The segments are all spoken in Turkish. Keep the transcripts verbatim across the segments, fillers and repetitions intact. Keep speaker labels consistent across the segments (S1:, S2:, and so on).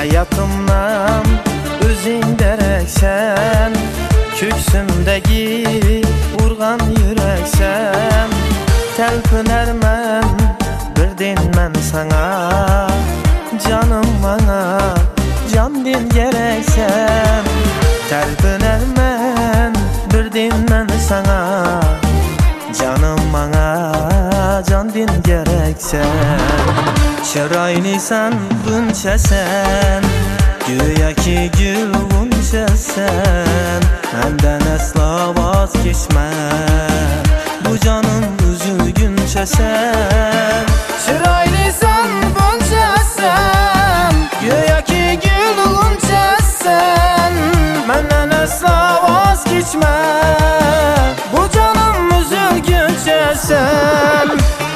S1: hayatımdan özün dereksen, köksümdeki urgan yüreksen, telpinermen birden men sana, canım bana can din gereksen, telpinermen birden men sana, canım bana can din gereksen. Çıraylısan bunca sen, güya ki gül bunca sen, menden asla vazgeçme, bu canım üzülgünce sen. Çıraylısan bunca sen, güya ki gül bunca sen, menden asla vazgeçme, bu canım üzülgünce sen.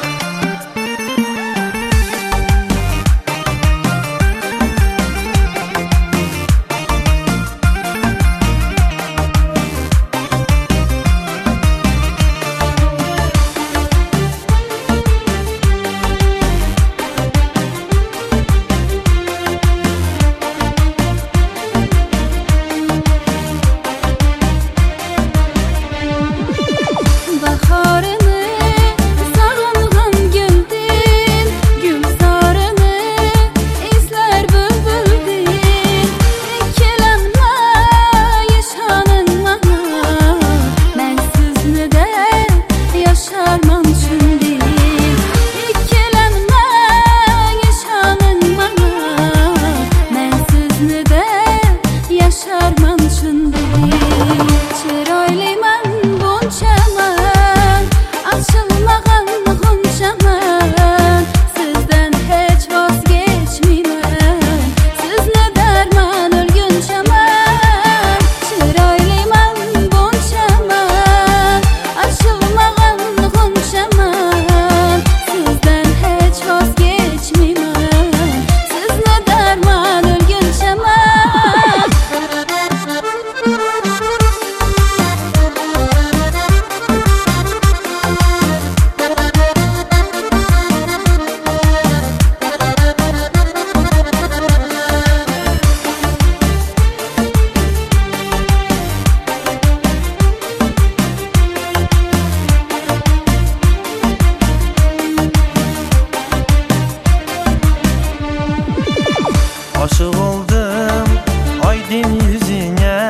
S1: Aşık oldum aydın yüzüne,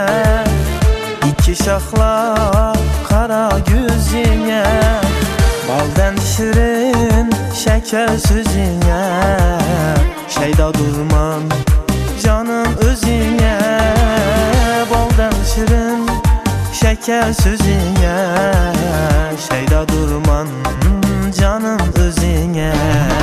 S1: iki şahla kara gözüne, baldan şirin şeker sözüne, şeyda durman canım özüne, baldan şirin şeker sözüne, şeyda durman canım özüne.